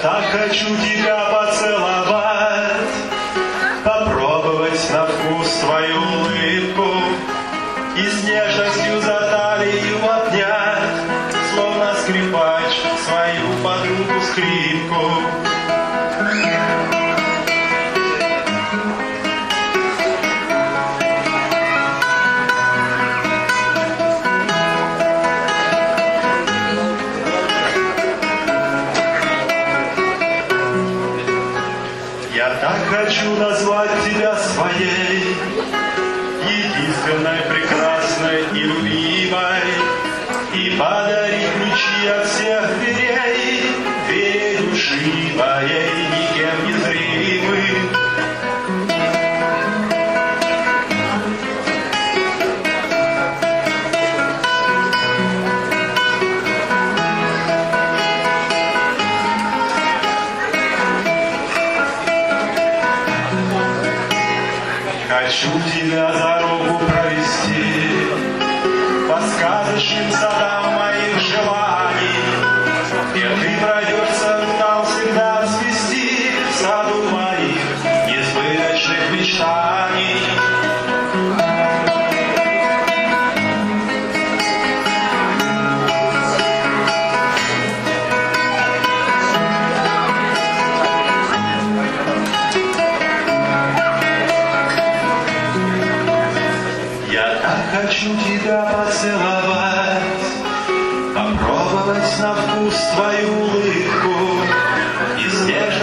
так хочу тебя поцеловать, попробовать на вкус твою улыбку и с нежностью за талию обнять, словно скрипач свою подругу скрипку. Я так хочу назвать тебя своей, единственной, прекрасной и любимой, и подарить ключи от всех дверей, двери души моей, никем не зримы. Хочу тебя за руку провести по сказочным садам моих желаний, где ты пройдешься навсегда свести в саду моих несбыточных мечтаний. Хочу тебя поцеловать, попробовать на вкус твою улыбку и с нежностью